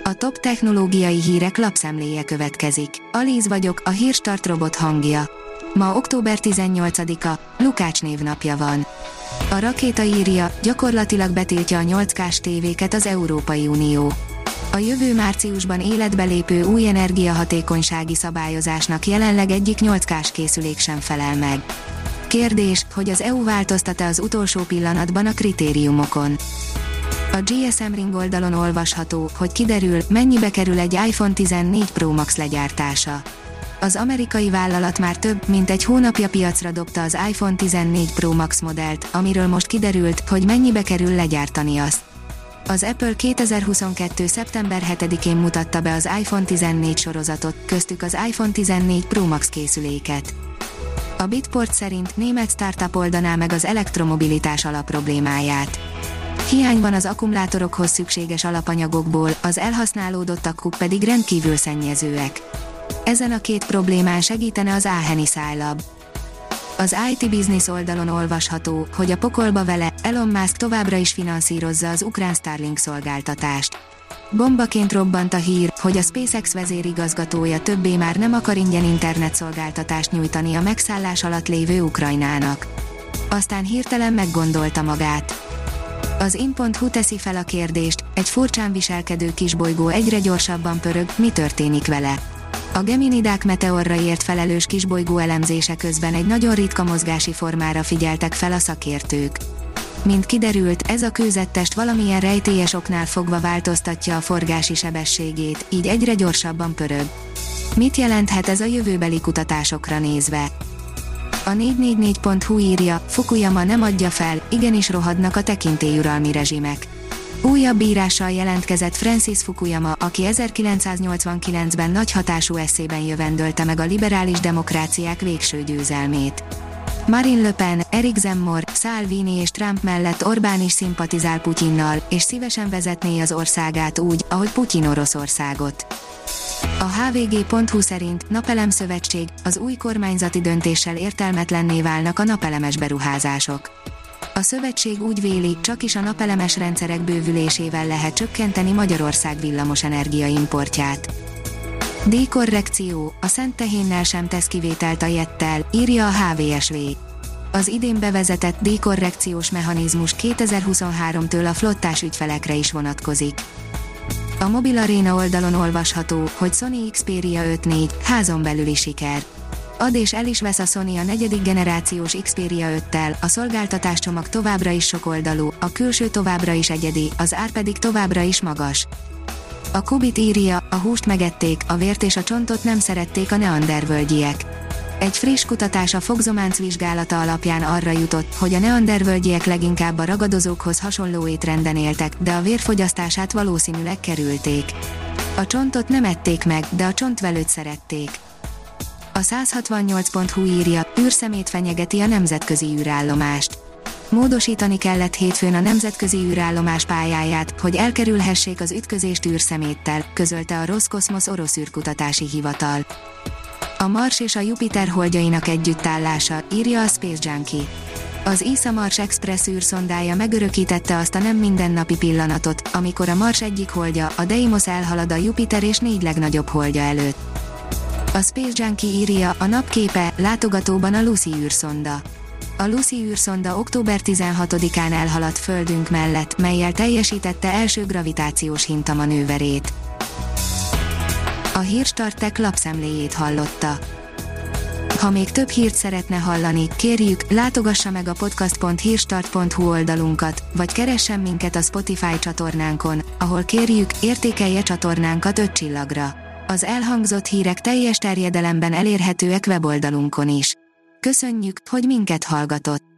A top technológiai hírek lapszemléje következik. Alíz vagyok, a Hírstart robot hangja. Ma október 18-a, Lukács névnapja van. A Rakéta írja, gyakorlatilag betiltja a 8K-s tévéket az Európai Unió. A jövő márciusban életbe lépő új energiahatékonysági szabályozásnak jelenleg egyik 8K-s készülék sem felel meg. Kérdés, hogy az EU változtat-e az utolsó pillanatban a kritériumokon. A GSM Ring oldalon olvasható, hogy kiderül, mennyibe kerül egy iPhone 14 Pro Max legyártása. Az amerikai vállalat már több, mint egy hónapja piacra dobta az iPhone 14 Pro Max modellt, amiről most kiderült, hogy mennyibe kerül legyártani azt. Az Apple 2022. szeptember 7-én mutatta be az iPhone 14 sorozatot, köztük az iPhone 14 Pro Max készüléket. A Bitport szerint német startup oldaná meg az elektromobilitás alapproblémáját. Hiány van az akkumulátorokhoz szükséges alapanyagokból, az elhasználódott akkuk pedig rendkívül szennyezőek. Ezen a két problémán segítene az Aheni Scilab. Az IT Business oldalon olvasható, hogy a pokolba vele, Elon Musk továbbra is finanszírozza az ukrán Starlink szolgáltatást. Bombaként robbant a hír, hogy a SpaceX vezérigazgatója többé már nem akar ingyen internetszolgáltatást nyújtani a megszállás alatt lévő Ukrajnának. Aztán hirtelen meggondolta magát. Az in.hu teszi fel a kérdést, egy furcsán viselkedő kisbolygó egyre gyorsabban pörög, mi történik vele? A Geminidák meteorra ért felelős kisbolygó elemzése közben egy nagyon ritka mozgási formára figyeltek fel a szakértők. Mint kiderült, ez a kőzettest valamilyen rejtélyes oknál fogva változtatja a forgási sebességét, így egyre gyorsabban pörög. Mit jelenthet ez a jövőbeli kutatásokra nézve? A 444.hu írja, Fukuyama nem adja fel, igenis rohadnak a tekintélyuralmi rezsimek. Újabb írással jelentkezett Francis Fukuyama, aki 1989-ben nagy hatású esszében jövendölte meg a liberális demokráciák végső győzelmét. Marine Le Pen, Eric Zemmour, Salvini és Trump mellett Orbán is szimpatizál Putyinnal, és szívesen vezetné az országát úgy, ahogy Putyin Oroszországot. A hvg.hu szerint Napelemszövetség, az új kormányzati döntéssel értelmetlenné válnak a napelemes beruházások. A szövetség úgy véli, csakis a napelemes rendszerek bővülésével lehet csökkenteni Magyarország villamosenergia importját. D-korrekció, a Szent Tehénnel sem tesz kivételt a Jettel, írja a HVSV. Az idén bevezetett D-korrekciós mechanizmus 2023-től a flottás ügyfelekre is vonatkozik. A Mobil Arena oldalon olvasható, hogy Sony Xperia 5 4, házon belüli siker. Ad és el is vesz a Sony a negyedik generációs Xperia 5-tel, a szolgáltatáscsomag továbbra is sokoldalú, a külső továbbra is egyedi, az ár pedig továbbra is magas. A Kubit írja, a húst megették, a vért és a csontot nem szerették a neandervölgyiek. Egy friss kutatás a fogzománc vizsgálata alapján arra jutott, hogy a neandervölgyiek leginkább a ragadozókhoz hasonló étrenden éltek, de a vérfogyasztását valószínűleg kerülték. A csontot nem ették meg, de a csontvelőt szerették. A 168.hu írja, űrszemét fenyegeti a nemzetközi űrállomást. Módosítani kellett hétfőn a nemzetközi űrállomás pályáját, hogy elkerülhessék az ütközést űrszeméttel, közölte a Roszkoszmosz orosz űrkutatási hivatal. A Mars és a Jupiter holdjainak együttállása, írja a Space Junkie. Az ESA-Mars Express űrszondája megörökítette azt a nem mindennapi pillanatot, amikor a Mars egyik holdja, a Deimos elhalad a Jupiter és 4 legnagyobb holdja előtt. A Space Junkie írja, a napképe, látogatóban a Lucy űrszonda. A Lucy űrszonda október 16-án elhaladt Földünk mellett, mellyel teljesítette első gravitációs hintamanőverét. A Hírstartek lapszemléjét hallotta. Ha még több hírt szeretne hallani, kérjük, látogassa meg a podcast.hírstart.hu oldalunkat, vagy keressen minket a Spotify csatornánkon, ahol kérjük, értékelje csatornánkat 5 csillagra. Az elhangzott hírek teljes terjedelemben elérhetőek weboldalunkon is. Köszönjük, hogy minket hallgatott!